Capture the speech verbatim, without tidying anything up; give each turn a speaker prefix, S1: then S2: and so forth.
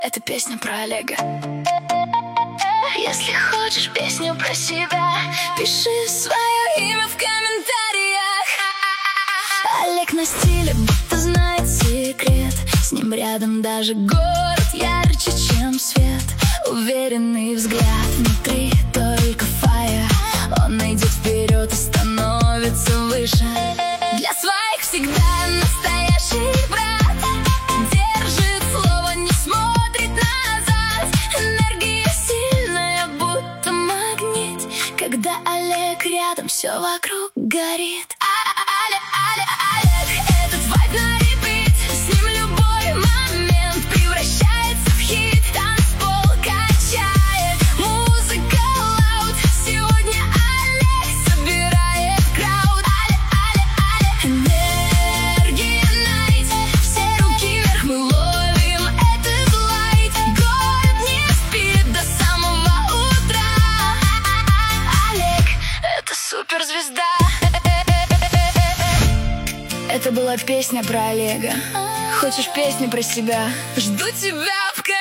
S1: Это песня про Олега. Если хочешь песню про себя, пиши свое имя в комментариях. Олег на стиле, будто знает секрет. С ним рядом даже город ярче, чем свет. Уверенный взгляд, внутри только фаер. Он идет вперед и становится выше. Для своих всегда настоящий брат. Держит слово, не смотрит назад. Энергия сильная, будто магнит. Когда Олег рядом, все вокруг горит. Олег, Олег, Олег, этот вайб на репит. С ним любой момент превращается в хит. Танцпол качает, музыка лаут. Сегодня Олег собирает крауд. Олег, Олег, Олег, энергия найт. Все руки вверх, мы ловим этот лайт. Город не спит до самого утра. Олег, это суперзвезда. Это была песня про Олега. Хочешь песню про себя? Жду тебя в комментариях.